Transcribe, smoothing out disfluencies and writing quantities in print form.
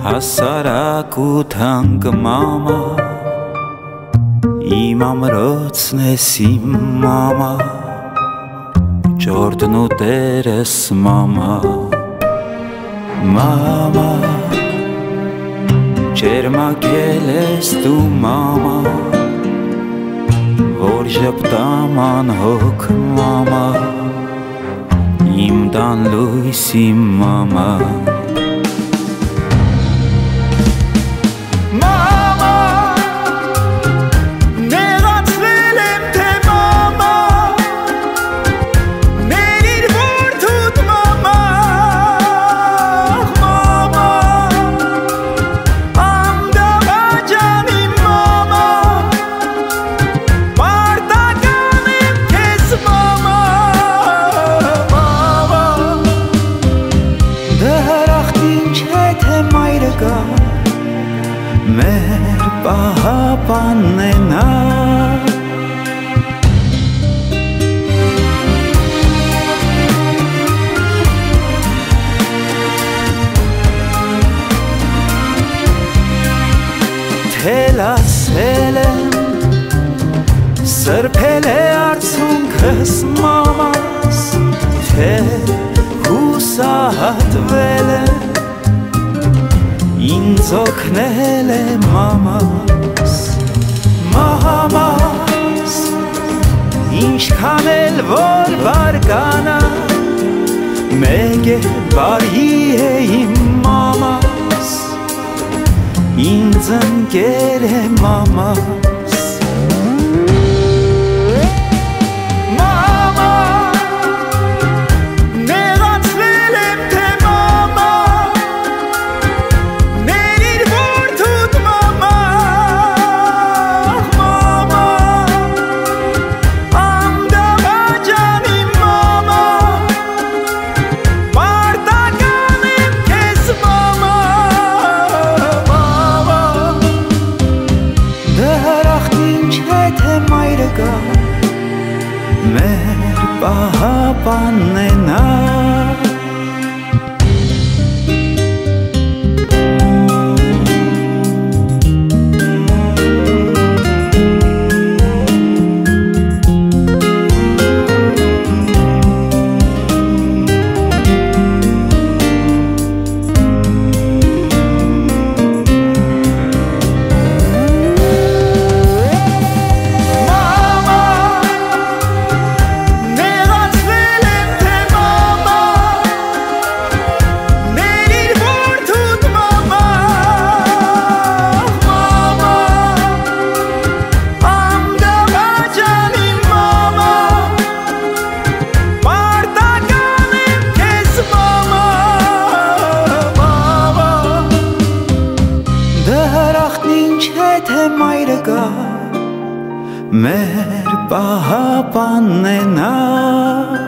հասարակ ու թանկ մամա, իմ ամրոցն ես իմ մամա, ճորդն ու տերս մամա, մամա, ճերմակել ես դու մամա, որ ժպտամ անհոգ մամա, իմ տան լույս իմ մամա, մեր պահապանն է նա, թելացել եմ, սրբել է արցունքս մամաս, թե հուսահատվել է, ինձ օգնել է մամաս, մամաս, ինչքան էլ որ բարկանա, մեկ է բարի է իմ մամաս, ինձ ընկեր է մամաս, մեր պահապանն է նա, մեր պահապանն է նա,